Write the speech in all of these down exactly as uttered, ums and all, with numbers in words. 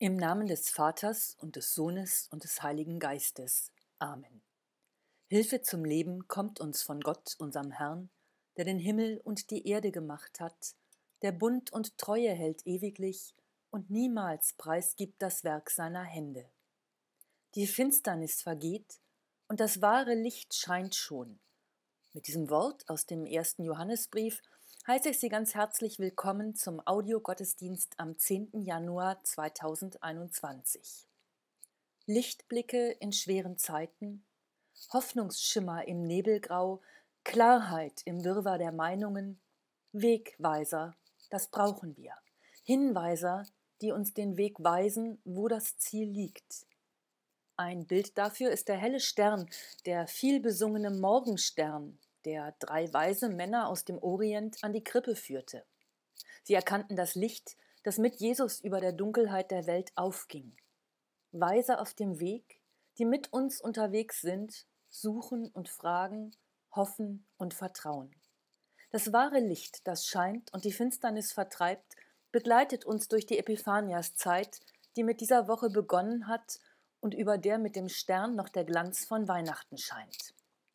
Im Namen des Vaters und des Sohnes und des Heiligen Geistes. Amen. Hilfe zum Leben kommt uns von Gott, unserem Herrn, der den Himmel und die Erde gemacht hat, der Bund und Treue hält ewiglich und niemals preisgibt das Werk seiner Hände. Die Finsternis vergeht und das wahre Licht scheint schon. Mit diesem Wort aus dem ersten Johannesbrief heiße ich Sie ganz herzlich willkommen zum Audiogottesdienst am zehnten Januar zweitausendeinundzwanzig. Lichtblicke in schweren Zeiten, Hoffnungsschimmer im Nebelgrau, Klarheit im Wirrwarr der Meinungen, Wegweiser, das brauchen wir. Hinweiser, die uns den Weg weisen, wo das Ziel liegt. Ein Bild dafür ist der helle Stern, der vielbesungene Morgenstern, der drei weise Männer aus dem Orient an die Krippe führte. Sie erkannten das Licht, das mit Jesus über der Dunkelheit der Welt aufging. Weise auf dem Weg, die mit uns unterwegs sind, suchen und fragen, hoffen und vertrauen. Das wahre Licht, das scheint und die Finsternis vertreibt, begleitet uns durch die Epiphaniaszeit, die mit dieser Woche begonnen hat und über der mit dem Stern noch der Glanz von Weihnachten scheint.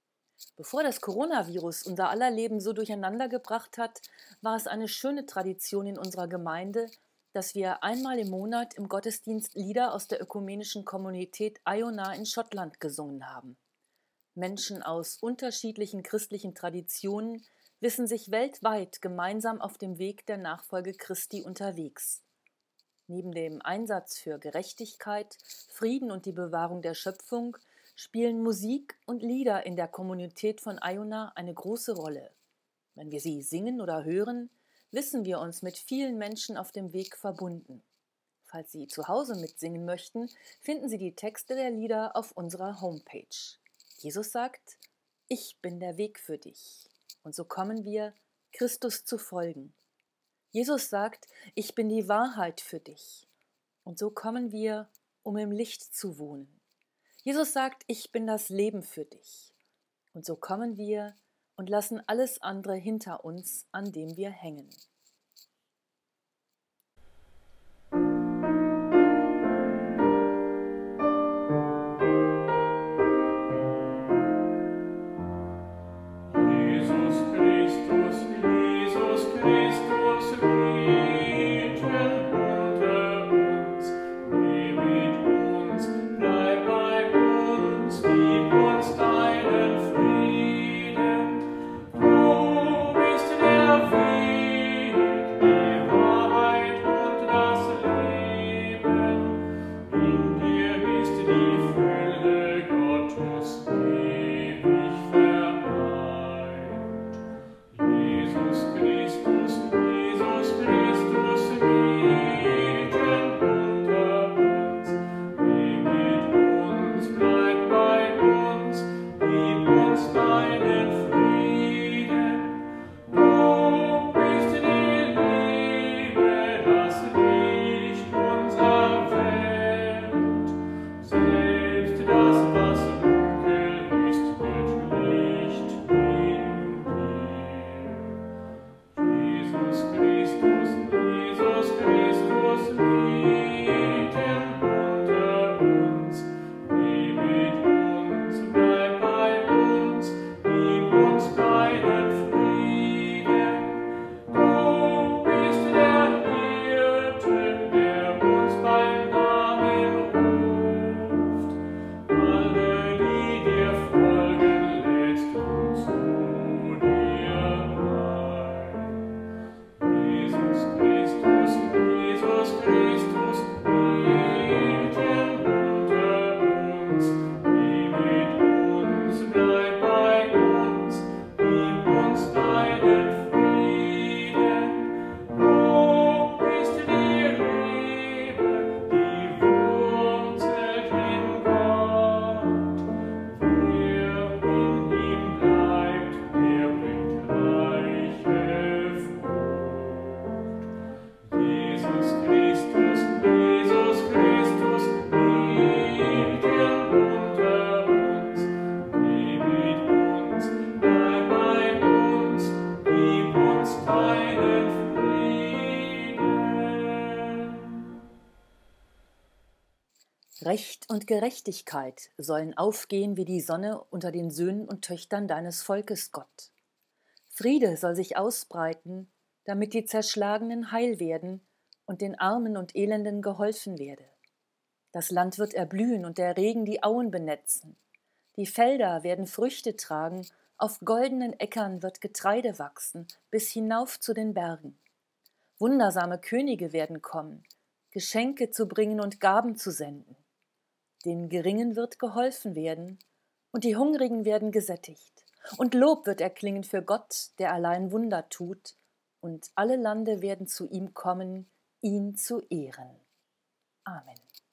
Bevor das Coronavirus unser aller Leben so durcheinander gebracht hat, war es eine schöne Tradition in unserer Gemeinde, dass wir einmal im Monat im Gottesdienst Lieder aus der ökumenischen Kommunität Iona in Schottland gesungen haben. Menschen aus unterschiedlichen christlichen Traditionen wissen sich weltweit gemeinsam auf dem Weg der Nachfolge Christi unterwegs. Neben dem Einsatz für Gerechtigkeit, Frieden und die Bewahrung der Schöpfung spielen Musik und Lieder in der Kommunität von Iona eine große Rolle. Wenn wir sie singen oder hören, wissen wir uns mit vielen Menschen auf dem Weg verbunden. Falls Sie zu Hause mitsingen möchten, finden Sie die Texte der Lieder auf unserer Homepage. Jesus sagt, ich bin der Weg für dich. Und so kommen wir, Christus zu folgen. Jesus sagt, ich bin die Wahrheit für dich. Und so kommen wir, um im Licht zu wohnen. Jesus sagt, ich bin das Leben für dich. Und so kommen wir und lassen alles andere hinter uns, an dem wir hängen. Frieden, du bist der Weg. Recht und Gerechtigkeit sollen aufgehen wie die Sonne unter den Söhnen und Töchtern deines Volkes, Gott. Friede soll sich ausbreiten, damit die Zerschlagenen heil werden und den Armen und Elenden geholfen werde. Das Land wird erblühen und der Regen die Auen benetzen. Die Felder werden Früchte tragen, auf goldenen Äckern wird Getreide wachsen, bis hinauf zu den Bergen. Wundersame Könige werden kommen, Geschenke zu bringen und Gaben zu senden. Den Geringen wird geholfen werden, und die Hungrigen werden gesättigt. Und Lob wird erklingen für Gott, der allein Wunder tut, und alle Lande werden zu ihm kommen, ihn zu ehren. Amen.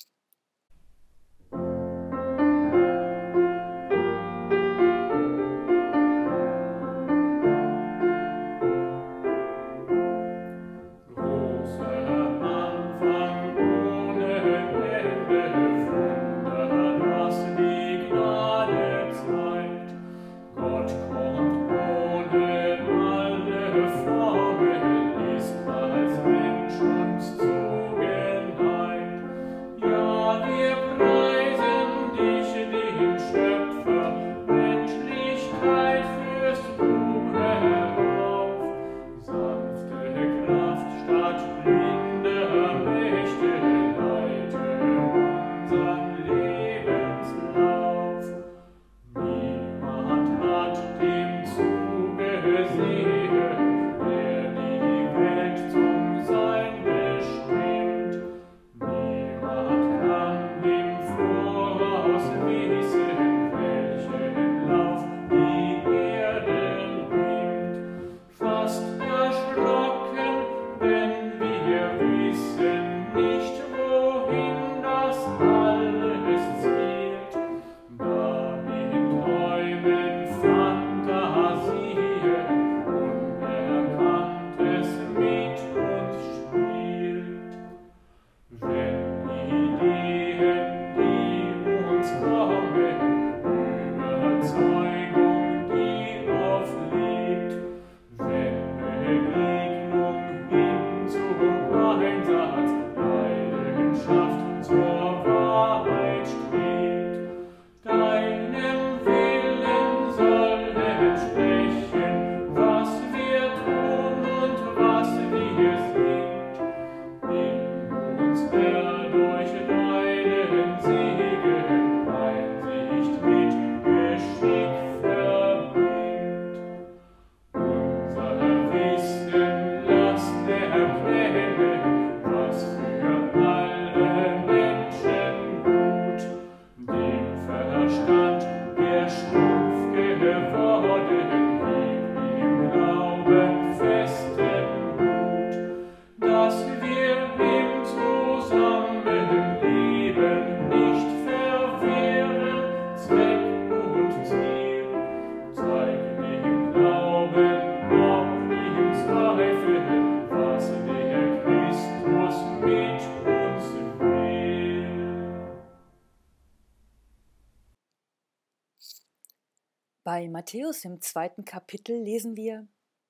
Bei Matthäus im zweiten Kapitel lesen wir: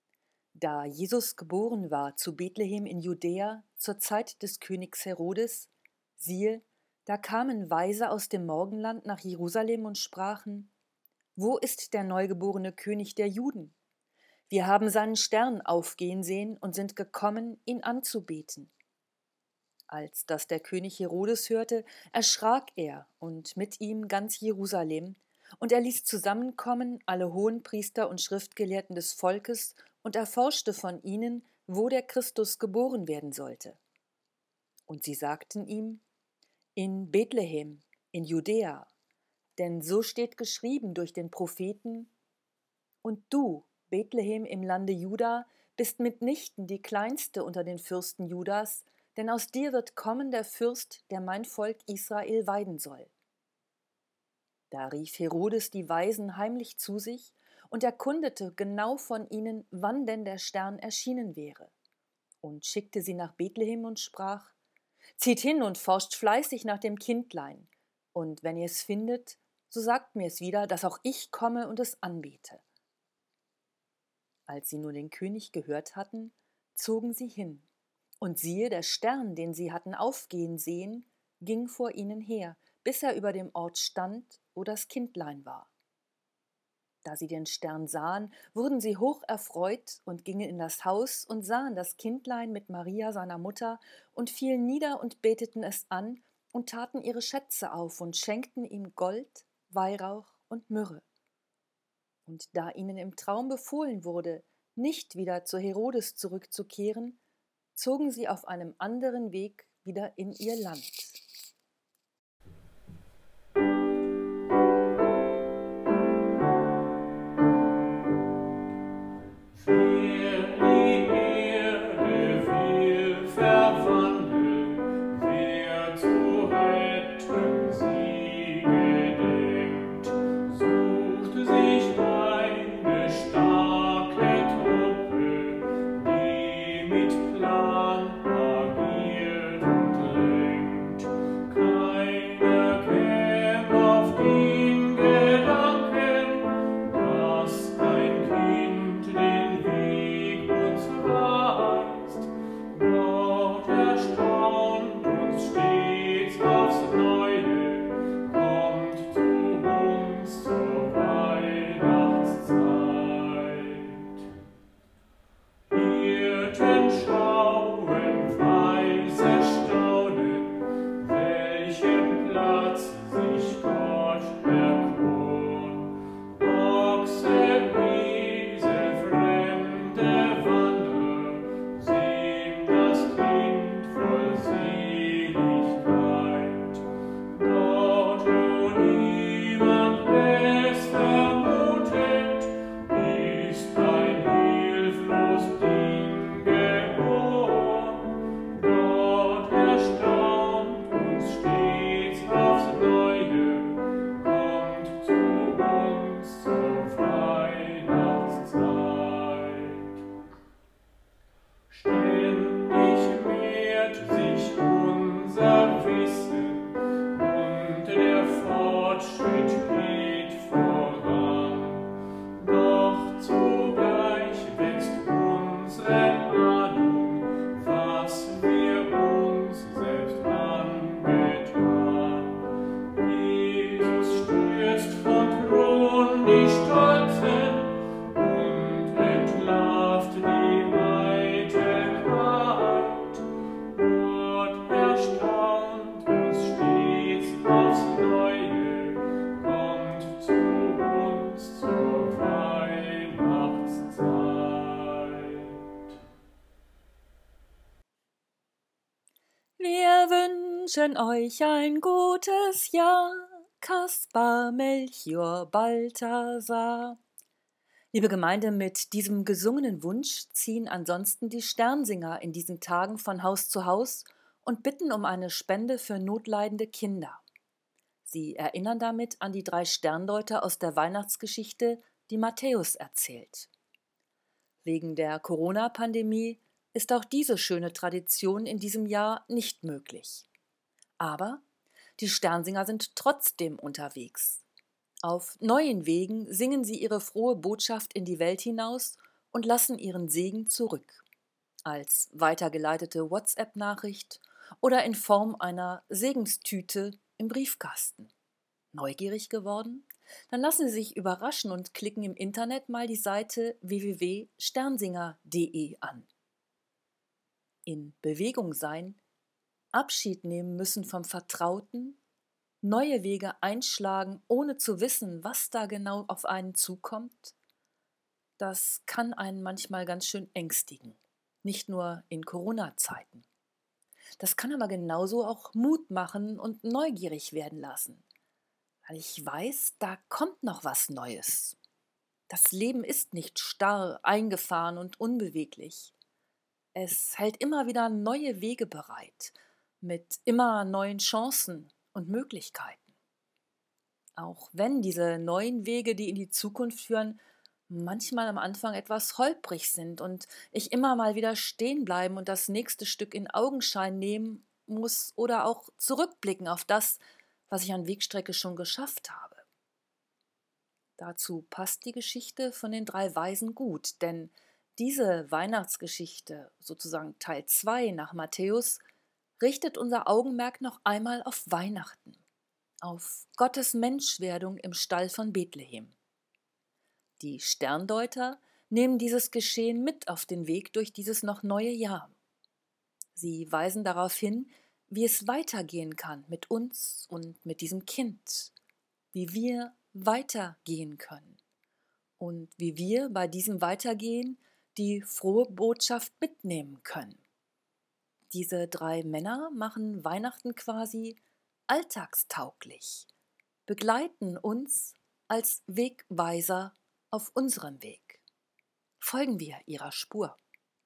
Da Jesus geboren war zu Bethlehem in Judäa zur Zeit des Königs Herodes, siehe, da kamen Weise aus dem Morgenland nach Jerusalem und sprachen: Wo ist der neugeborene König der Juden? Wir haben seinen Stern aufgehen sehen und sind gekommen, ihn anzubeten. Als das der König Herodes hörte, erschrak er und mit ihm ganz Jerusalem, und er ließ zusammenkommen alle Hohenpriester und Schriftgelehrten des Volkes und erforschte von ihnen, wo der Christus geboren werden sollte. Und sie sagten ihm: In Bethlehem, in Judäa, denn so steht geschrieben durch den Propheten: Und du, Bethlehem im Lande Juda, bist mitnichten die kleinste unter den Fürsten Judas, denn aus dir wird kommen der Fürst, der mein Volk Israel weiden soll. Da rief Herodes die Weisen heimlich zu sich und erkundete genau von ihnen, wann denn der Stern erschienen wäre, und schickte sie nach Bethlehem und sprach: Zieht hin und forscht fleißig nach dem Kindlein, und wenn ihr es findet, so sagt mir es wieder, dass auch ich komme und es anbete. Als sie nun den König gehört hatten, zogen sie hin, und siehe, der Stern, den sie hatten aufgehen sehen, ging vor ihnen her, bis er über dem Ort stand, wo das Kindlein war. Da sie den Stern sahen, wurden sie hoch erfreut und gingen in das Haus und sahen das Kindlein mit Maria seiner Mutter und fielen nieder und beteten es an und taten ihre Schätze auf und schenkten ihm Gold, Weihrauch und Myrrhe. Und da ihnen im Traum befohlen wurde, nicht wieder zu Herodes zurückzukehren, zogen sie auf einem anderen Weg wieder in ihr Land. Wir wünschen euch ein gutes Jahr, Kaspar, Melchior, Balthasar. Liebe Gemeinde, mit diesem gesungenen Wunsch ziehen ansonsten die Sternsinger in diesen Tagen von Haus zu Haus und bitten um eine Spende für notleidende Kinder. Sie erinnern damit an die drei Sterndeuter aus der Weihnachtsgeschichte, die Matthäus erzählt. Wegen der Corona-Pandemie ist auch diese schöne Tradition in diesem Jahr nicht möglich. Aber die Sternsinger sind trotzdem unterwegs. Auf neuen Wegen singen sie ihre frohe Botschaft in die Welt hinaus und lassen ihren Segen zurück. Als weitergeleitete WhatsApp-Nachricht oder in Form einer Segenstüte im Briefkasten. Neugierig geworden? Dann lassen Sie sich überraschen und klicken im Internet mal die Seite w w w punkt sternsinger punkt d e an. In Bewegung sein, Abschied nehmen müssen vom Vertrauten, neue Wege einschlagen, ohne zu wissen, was da genau auf einen zukommt, das kann einen manchmal ganz schön ängstigen, nicht nur in Corona-Zeiten. Das kann aber genauso auch Mut machen und neugierig werden lassen, weil ich weiß, da kommt noch was Neues. Das Leben ist nicht starr, eingefahren und unbeweglich. Es hält immer wieder neue Wege bereit, mit immer neuen Chancen und Möglichkeiten. Auch wenn diese neuen Wege, die in die Zukunft führen, manchmal am Anfang etwas holprig sind und ich immer mal wieder stehen bleiben und das nächste Stück in Augenschein nehmen muss oder auch zurückblicken auf das, was ich an Wegstrecke schon geschafft habe. Dazu passt die Geschichte von den drei Weisen gut, denn diese Weihnachtsgeschichte, sozusagen Teil zwei nach Matthäus, richtet unser Augenmerk noch einmal auf Weihnachten. auf Gottes Menschwerdung im Stall von Bethlehem. Die Sterndeuter nehmen dieses Geschehen mit auf den Weg durch dieses noch neue Jahr. Sie weisen darauf hin, wie es weitergehen kann mit uns und mit diesem Kind, wie wir weitergehen können und wie wir bei diesem Weitergehen die frohe Botschaft mitnehmen können. Diese drei Männer machen Weihnachten quasi alltagstauglich, begleiten uns als Wegweiser auf unserem Weg. Folgen wir ihrer Spur.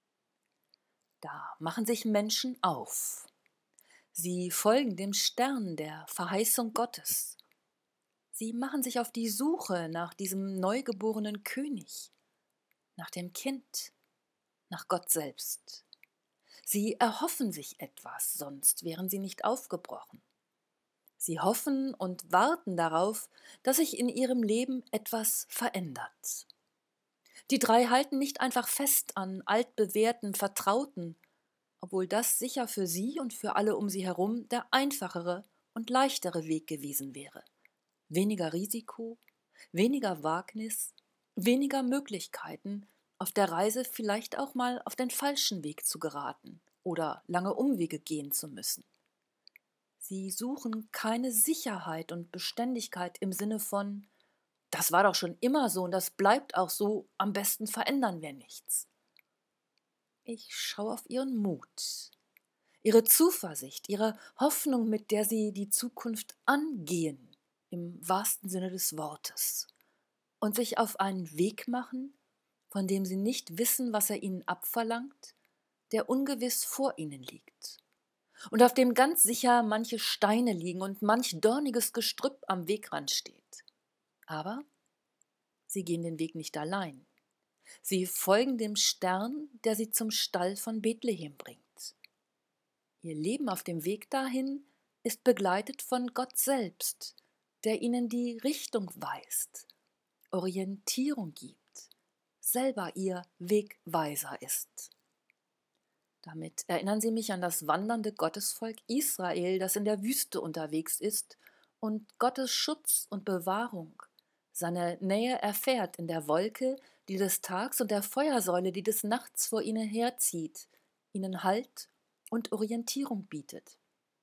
Da machen sich Menschen auf. Sie folgen dem Stern der Verheißung Gottes. Sie machen sich auf die Suche nach diesem neugeborenen König, nach dem Kind, nach Gott selbst. Sie erhoffen sich etwas, sonst wären sie nicht aufgebrochen. Sie hoffen und warten darauf, dass sich in ihrem Leben etwas verändert. Die drei halten nicht einfach fest an altbewährten, vertrauten, obwohl das sicher für sie und für alle um sie herum der einfachere und leichtere Weg gewesen wäre. Weniger Risiko, weniger Wagnis, weniger Möglichkeiten, auf der Reise vielleicht auch mal auf den falschen Weg zu geraten oder lange Umwege gehen zu müssen. Sie suchen keine Sicherheit und Beständigkeit im Sinne von: Das war doch schon immer so und das bleibt auch so, am besten verändern wir nichts. Ich schaue auf ihren Mut, ihre Zuversicht, ihre Hoffnung, mit der sie die Zukunft angehen, im wahrsten Sinne des Wortes, und sich auf einen Weg machen, von dem sie nicht wissen, was er ihnen abverlangt, der ungewiss vor ihnen liegt, und auf dem ganz sicher manche Steine liegen und manch dorniges Gestrüpp am Wegrand steht. Aber sie gehen den Weg nicht allein. Sie folgen dem Stern, der sie zum Stall von Bethlehem bringt. Ihr Leben auf dem Weg dahin ist begleitet von Gott selbst, der ihnen die Richtung weist, Orientierung gibt, selber ihr Wegweiser ist. Damit erinnern sie mich an das wandernde Gottesvolk Israel, das in der Wüste unterwegs ist und Gottes Schutz und Bewahrung, seine Nähe erfährt in der Wolke, die des Tags, und der Feuersäule, die des Nachts vor ihnen herzieht, ihnen Halt und Orientierung bietet.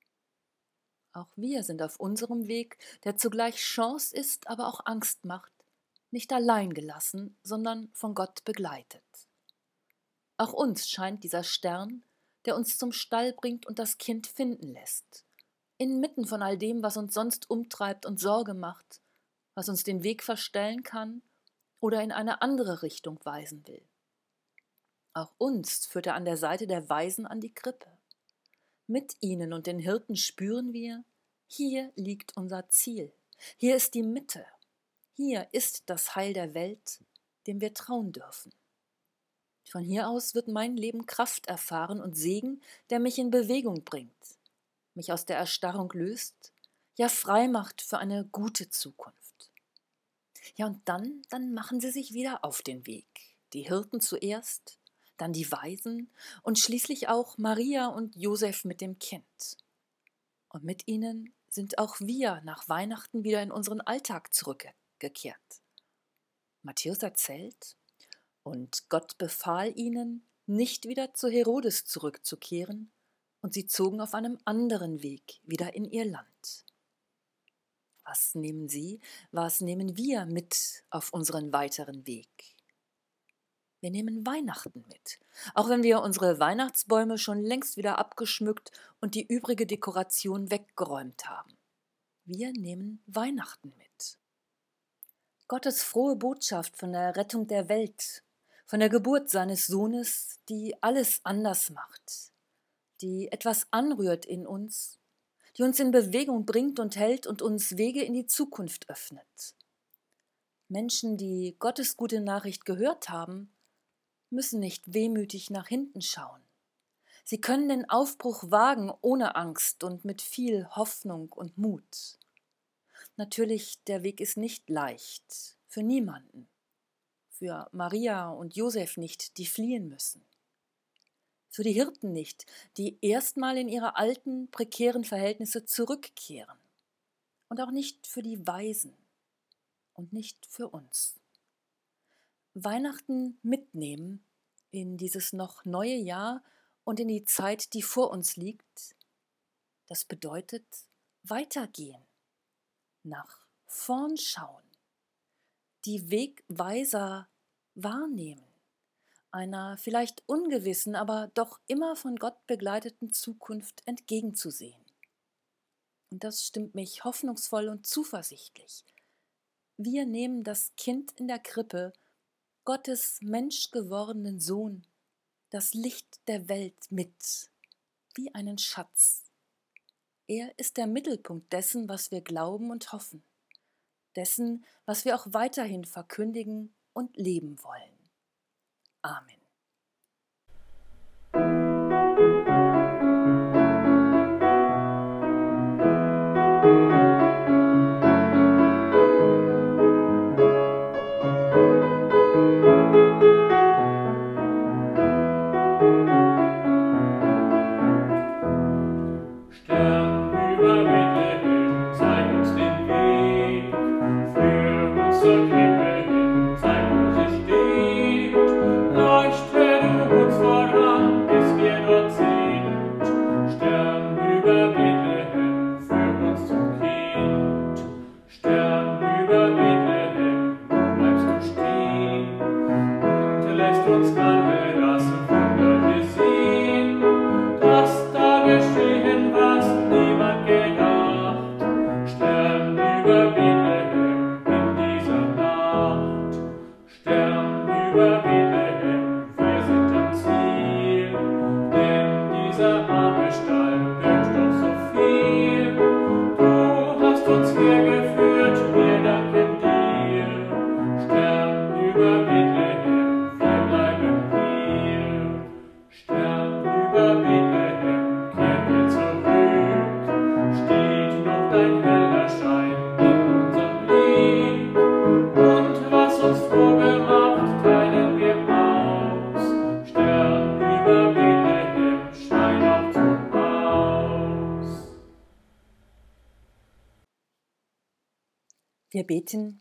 Auch wir sind auf unserem Weg, der zugleich Chance ist, aber auch Angst macht, nicht allein gelassen, sondern von Gott begleitet. Auch uns scheint dieser Stern, der uns zum Stall bringt und das Kind finden lässt, inmitten von all dem, was uns sonst umtreibt und Sorge macht, was uns den Weg verstellen kann oder in eine andere Richtung weisen will. Auch uns führt er an der Seite der Weisen an die Krippe. Mit ihnen und den Hirten spüren wir, hier liegt unser Ziel, hier ist die Mitte, hier ist das Heil der Welt, dem wir trauen dürfen. Von hier aus wird mein Leben Kraft erfahren und Segen, der mich in Bewegung bringt, mich aus der Erstarrung löst, ja frei macht für eine gute Zukunft. Ja, und dann, dann machen sie sich wieder auf den Weg. Die Hirten zuerst, dann die Weisen und schließlich auch Maria und Josef mit dem Kind. Und mit ihnen sind auch wir nach Weihnachten wieder in unseren Alltag zurückgekehrt. Matthäus erzählt: Und Gott befahl ihnen, nicht wieder zu Herodes zurückzukehren, und sie zogen auf einem anderen Weg wieder in ihr Land. Was nehmen Sie, was nehmen wir mit auf unseren weiteren Weg? Wir nehmen Weihnachten mit, auch wenn wir unsere Weihnachtsbäume schon längst wieder abgeschmückt und die übrige Dekoration weggeräumt haben. Wir nehmen Weihnachten mit. Gottes frohe Botschaft von der Rettung der Welt, von der Geburt seines Sohnes, die alles anders macht, die etwas anrührt in uns, die uns in Bewegung bringt und hält und uns Wege in die Zukunft öffnet. Menschen, die Gottes gute Nachricht gehört haben, müssen nicht wehmütig nach hinten schauen. Sie können den Aufbruch wagen ohne Angst und mit viel Hoffnung und Mut. Natürlich, der Weg ist nicht leicht, für niemanden. Für Maria und Josef nicht, die fliehen müssen. Für die Hirten nicht, die erstmal in ihre alten, prekären Verhältnisse zurückkehren. und auch nicht für die Weisen und nicht für uns. Weihnachten mitnehmen in dieses noch neue Jahr und in die Zeit, die vor uns liegt, das bedeutet weitergehen, nach vorn schauen, die Wegweiser wahrnehmen, einer vielleicht ungewissen, aber doch immer von Gott begleiteten Zukunft entgegenzusehen. Und das stimmt mich hoffnungsvoll und zuversichtlich. Wir nehmen das Kind in der Krippe, Gottes menschgewordenen Sohn, das Licht der Welt mit, wie einen Schatz. Er ist der Mittelpunkt dessen, was wir glauben und hoffen, dessen, was wir auch weiterhin verkündigen und leben wollen. Amen. Wir beten: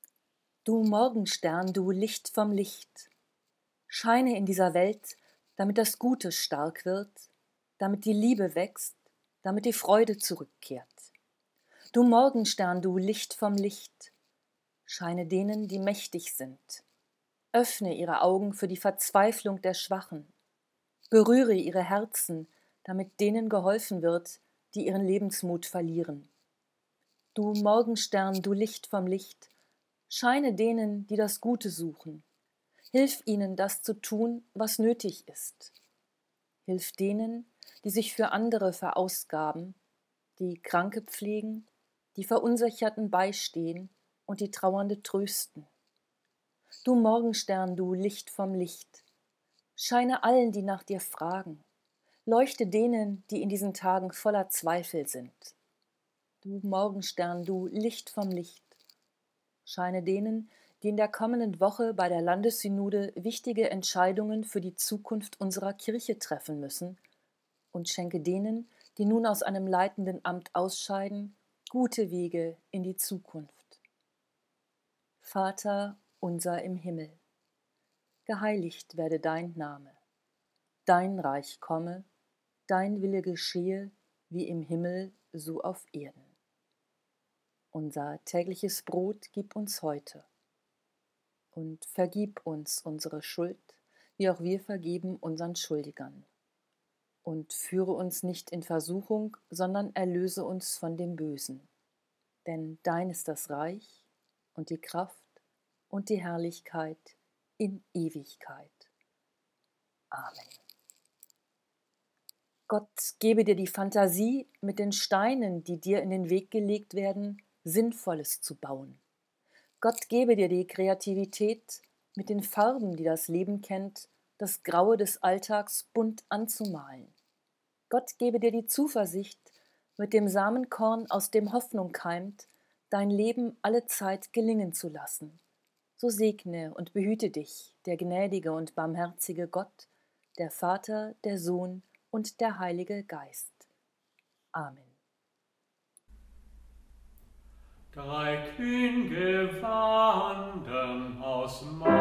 Du Morgenstern, du Licht vom Licht, scheine in dieser Welt, damit das Gute stark wird, damit die Liebe wächst, damit die Freude zurückkehrt. Du Morgenstern, du Licht vom Licht, scheine denen, die mächtig sind. Öffne ihre Augen für die Verzweiflung der Schwachen. Berühre ihre Herzen, damit denen geholfen wird, die ihren Lebensmut verlieren. Du Morgenstern, du Licht vom Licht, scheine denen, die das Gute suchen. Hilf ihnen, das zu tun, was nötig ist. Hilf denen, die sich für andere verausgaben, die Kranke pflegen, die Verunsicherten beistehen und die Trauernde trösten. Du Morgenstern, du Licht vom Licht, scheine allen, die nach dir fragen. Leuchte denen, die in diesen Tagen voller Zweifel sind. Du Morgenstern, du Licht vom Licht, scheine denen, die in der kommenden Woche bei der Landessynode wichtige Entscheidungen für die Zukunft unserer Kirche treffen müssen, und schenke denen, die nun aus einem leitenden Amt ausscheiden, gute Wege in die Zukunft. Vater unser im Himmel, geheiligt werde dein Name, dein Reich komme, dein Wille geschehe, wie im Himmel, so auf Erden. Unser tägliches Brot gib uns heute und vergib uns unsere Schuld, wie auch wir vergeben unseren Schuldigern. Und führe uns nicht in Versuchung, sondern erlöse uns von dem Bösen. Denn dein ist das Reich und die Kraft und die Herrlichkeit in Ewigkeit. Amen. Gott gebe dir die Fantasie, mit den Steinen, die dir in den Weg gelegt werden, Sinnvolles zu bauen. Gott gebe dir die Kreativität, mit den Farben, die das Leben kennt, das Graue des Alltags bunt anzumalen. Gott gebe dir die Zuversicht, mit dem Samenkorn, aus dem Hoffnung keimt, dein Leben allezeit gelingen zu lassen. So segne und behüte dich der gnädige und barmherzige Gott, der Vater, der Sohn und der Heilige Geist. Amen. Drei Könige wandern aus Mai.